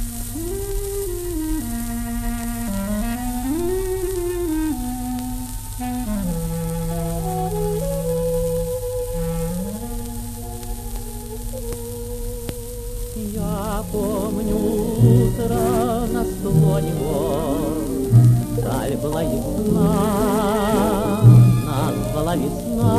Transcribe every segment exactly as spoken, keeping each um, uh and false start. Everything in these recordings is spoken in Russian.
Я помню утро на склоне гор, даль была ясна, нас звала весна.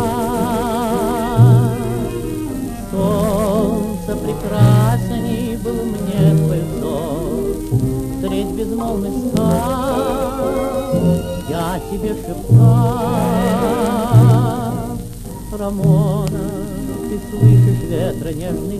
Солнце прекрасней был мне твой взор, средь безмолвных скал я тебе шептал: Рамона, ты слышишь ветра нежный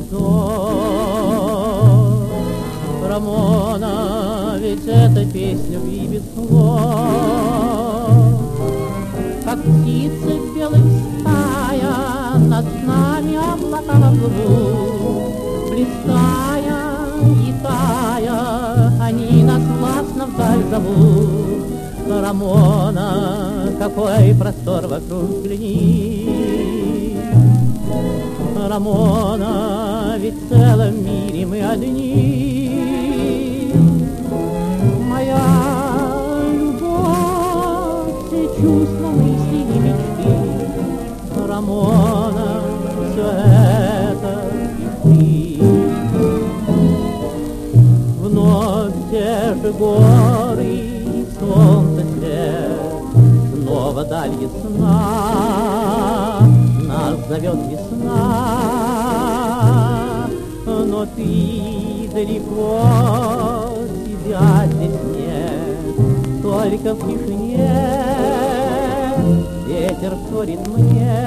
зов. Рамона, ведь это песня в без слов. Как птицы в белых стая над нами облака плывут, блистая и тая, они нас властно вдаль зовут. Рамона, какой простор вокруг взгляни. Рамона, ведь в целом мире мы одни. Моя любовь, все чувства, мысли и мечты. Рамона, все это и ты. Вновь те же горы, солнце свет, снова даль ясна, нас зовет весна. Но ты далеко, тебя здесь нет, только в тишине ветер вторит мне.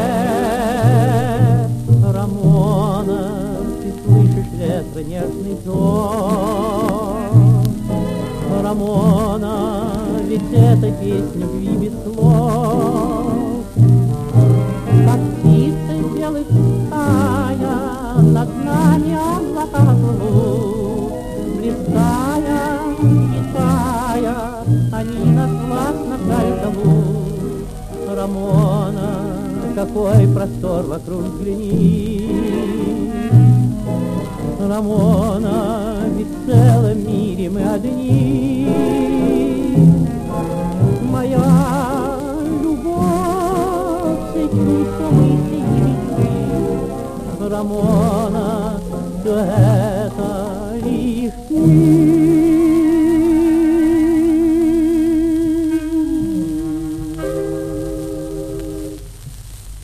Рамона, ты слышишь ветра нежный зов. Рамона, ведь это песня в без слов. Как птицы в белых стая над нами облака плывут, блистая и тая, они нас властно вдаль зовут. Рамона, какой простор вокруг взгляни. Рамона, ведь в целом мире мы одни. Моя любовь, все чувства, мысли и мечты. Рамона, все это лишь ты.